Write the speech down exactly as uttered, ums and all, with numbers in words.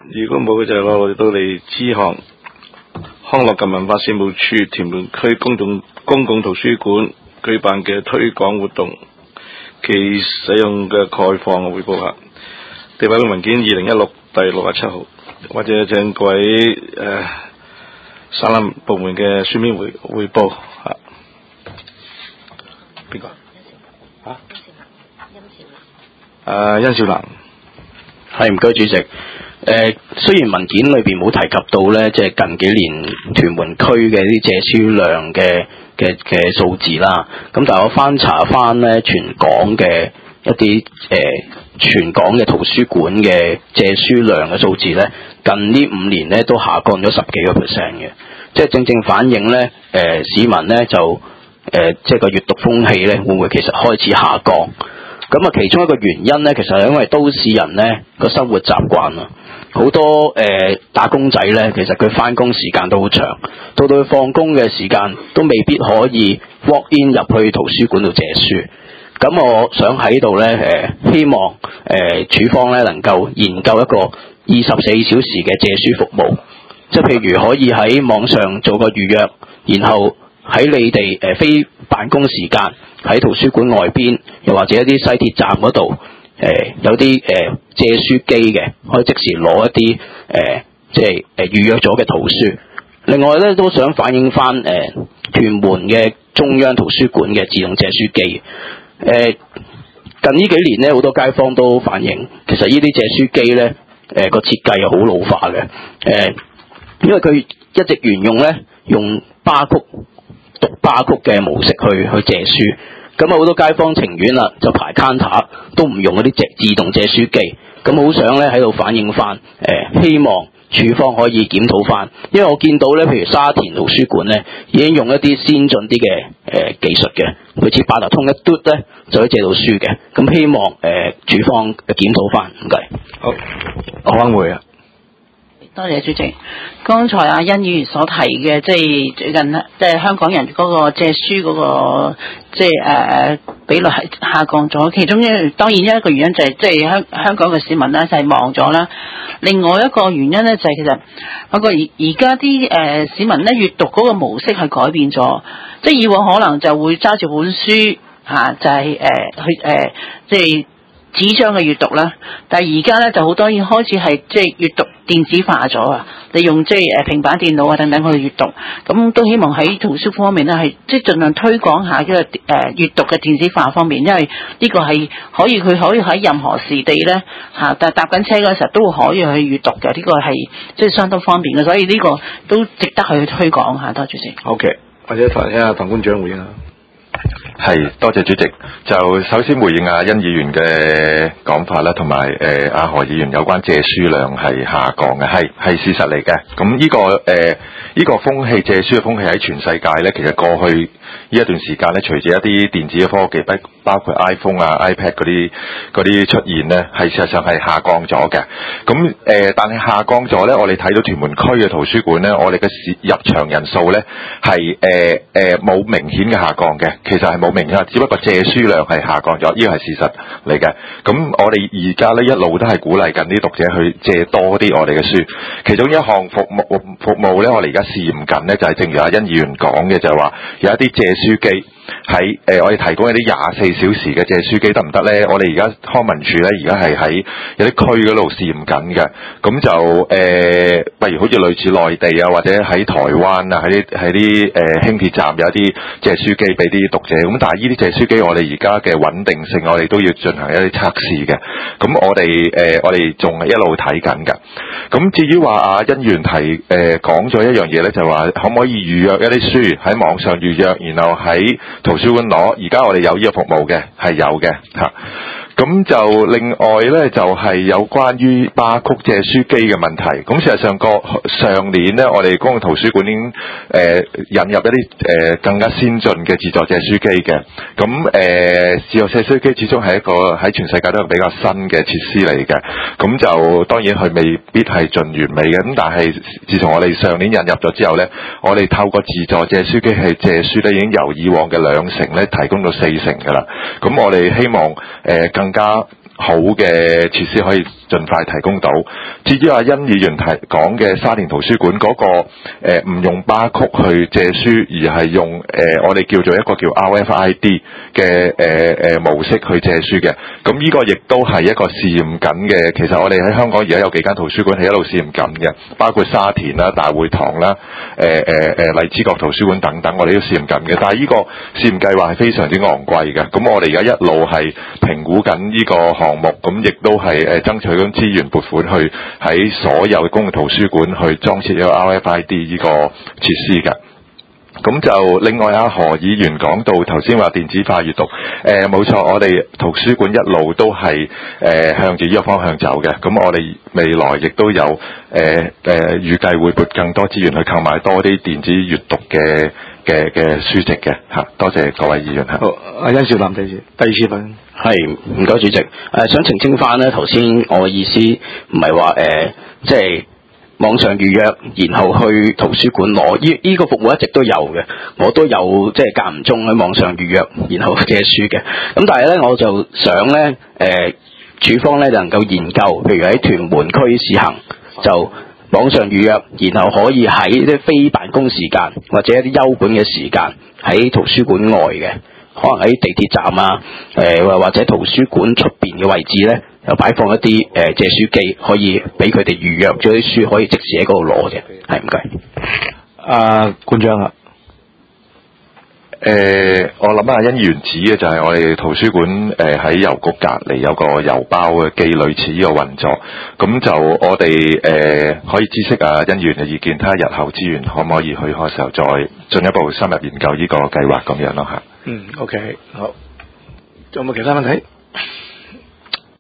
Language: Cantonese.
如果冇嘅就係我哋到嚟支行康樂及文化事務處屯門區公眾公共圖書館舉辦嘅推廣活動其使用嘅概況嘅彙報下。地委文件二零一六第六十七號，或者請各位誒省覽部門嘅書面彙彙報嚇。邊個？嚇？誒，殷少蘭。 係，唔該主席。誒、呃，雖然文件裏邊冇提及到咧，即係近幾年屯門區嘅啲借書量嘅嘅嘅數字啦。咁但係我翻查翻咧全港嘅一啲誒、呃、全港嘅圖書館嘅借書量嘅數字咧，近呢五年咧都下降咗十幾個 percent 嘅，即係正正反映咧誒、呃、市民咧就誒、呃、即係個閱讀風氣咧會唔會其實開始下降？咁啊，其中一個原因咧，其實係因為都市人咧個生活習慣啊，好多誒、呃、打工仔咧，其實佢翻工時間都好長，到到佢放工嘅時間都未必可以 walk in 入去圖書館度借書。咁我想喺度咧誒，希望誒、呃、處方咧能夠研究一個二十四小時嘅借書服務，即係譬如可以喺網上做個預約，然後喺你哋誒、呃、非辦公時間喺圖書館外邊，又或者一啲西鐵站嗰度，誒、呃、有啲誒、呃、借書機嘅，可以即時攞一啲誒、呃、即係誒、呃、預約咗嘅圖書。另外咧都想反映翻誒、呃、屯門嘅中央圖書館嘅自動借書機。誒、呃、近呢幾年咧，好多街坊都反映，其實呢啲借書機咧，誒、呃、個設計係好老化嘅。誒、呃，因為佢一直沿用咧，用巴曲讀巴曲嘅模式去去借書，咁啊好多街坊情願啦，就排 counter 都唔用嗰啲自自動借書機，咁好想咧喺度反映翻，誒、呃、希望處方可以檢討翻，因為我見到咧，譬如沙田圖書館咧，已經用一啲先進啲嘅誒技術嘅，類似八達通一嘟咧就可以借到書嘅，咁希望誒處、呃、方檢討翻，唔該。 好，我返回啊。 多謝主席。剛才阿殷議員所提嘅，即係最近即係香港人嗰個借書嗰、那個即係誒比率係下降咗。其中一當然一個原因就係、是、即係香香港嘅市民咧就係忙咗啦。另外一個原因咧就係、是、其實嗰個而而家啲誒市民咧閱讀嗰個模式係改變咗，即係以往可能就會揸住本書嚇、啊，就係、是、誒、呃、去誒、呃、即係。紙張嘅閱讀啦，但係而家咧就好多已經開始係即係閱讀電子化咗啊！利用即係誒平板電腦啊等等去閱讀，咁都希望喺圖書方面咧係即係盡量推廣下呢個誒閱讀嘅電子化方面，因為呢個係可以佢可以喺任何時地咧嚇，但係搭緊車嗰時候都可以去閱讀嘅，呢、這個係即係相當方便嘅，所以呢個都值得去推廣下。多謝主席。 OK，或者聽下唐官長回應啊。 係，多謝主席。就首先回應阿殷議員嘅講法啦，同埋誒阿何議員有關借書量係下降嘅，係係事實嚟嘅。咁呢、這個誒呢、呃這個風氣借書嘅風氣喺全世界咧，其實過去呢一段時間咧，隨住一啲電子嘅科技，包包括 iPhone 啊、iPad 嗰啲嗰啲出現咧，係事實上係下降咗嘅。咁誒、呃，但係下降咗咧，我哋睇到屯門區嘅圖書館咧，我哋嘅入場人數咧係誒誒冇明顯嘅下降嘅。其實係冇明顯，只不過借書量係下降咗，呢個係事實嚟嘅。咁我哋而家咧一路都係鼓勵緊啲讀者去借多啲我哋嘅書。其中一項服務服務咧，我哋而家試驗緊咧，就係正如阿殷議員講嘅，就係話有一啲借書機喺誒，我哋提供一啲廿四小時嘅借書機得唔得咧？我哋而家康文署咧，而家係喺有啲區嗰度試驗緊嘅。咁就誒，例、呃、如好似類似內地啊，或者喺台灣啊，喺啲喺啲誒輕鐵站有一啲借書機俾啲讀者。咁但係呢啲借書機，我哋而家嘅穩定性，我哋都要進行一啲測試嘅。咁我哋誒、呃，我哋仲係一路睇緊㗎。咁至於話阿殷議員提誒講咗一樣嘢咧，就係話可唔可以預約一啲書喺網上預約，然後喺圖書館攞。而家我哋有呢個服務嘅，係有嘅嚇。咁就另外咧，就係、是、有關於巴曲借書機嘅問題。咁事實上個上年咧，我哋公共圖書館已經誒、呃、引入一啲誒、呃、更加先進嘅自助借書機嘅。咁誒、呃、自助借書機始終係一個喺全世界都係比較新嘅設施嚟嘅。咁就當然佢未必係盡完美嘅。咁但係自從我哋上年引入咗之後咧，我哋透過自助借書機去借書咧，已經由以往嘅兩成咧提供到四成㗎啦。咁我哋希望誒、呃、更加好嘅設施可以進盡快提供到。至於阿甄議員提講嘅沙田圖書館嗰、那個誒唔、呃、用巴曲去借書，而係用誒、呃、我哋叫做一個叫 R F I D 嘅誒誒模式去借書嘅，咁呢個亦都係一個試驗緊嘅。其實我哋喺香港而家有幾間圖書館係一路試驗緊嘅，包括沙田啦、大會堂啦、誒誒誒荔枝角圖書館等等，我哋都試驗緊嘅。但係呢個試驗計劃係非常之昂貴嘅，咁我哋而家一路係評估緊呢個項目，咁亦都係誒爭取緊資源撥款去喺所有嘅公共圖書館去裝設一個 R F I D 呢個設施嘅。咁就另外阿何議員講到頭先話電子化閱讀，誒冇錯，我哋圖書館一路都係誒、呃、向住呢個方向走嘅。咁我哋未來亦都有誒誒、呃呃、預計會撥更多資源去購買多啲電子閱讀嘅嘅嘅書籍嘅嚇。多謝各位議員嚇。 好，阿甄兆南第二第二次分。 係唔該主席，誒、呃、想澄清翻咧，頭先我嘅意思唔係話誒即係。網上預約，然後去圖書館攞，呢呢個服務一直都有嘅，我都有即係間唔中喺網上預約，然後借書嘅。咁但係咧，我就想咧，誒、呃，署方咧能夠研究，譬如喺屯門區試行，就網上預約，然後可以喺啲非辦公時間或者一啲休館嘅時間喺圖書館外嘅，可能喺地鐵站啊，誒、呃、或者圖書館出邊嘅位置咧。又擺放一啲誒、呃、借書機，可以俾佢哋預約咗啲書，可以即時喺嗰度攞嘅。係唔該。 阿館長啊， 誒、呃，我諗阿甄議員指嘅就係我哋圖書館誒喺郵局隔離有個郵包嘅機，類似呢個運作。咁就我哋誒、呃、可以知悉阿甄議員嘅意見，睇下日後資源可唔可以許可時候再進一步深入研究呢個計劃咁樣咯嚇。 嗯 ，OK，好，仲有冇其他問題？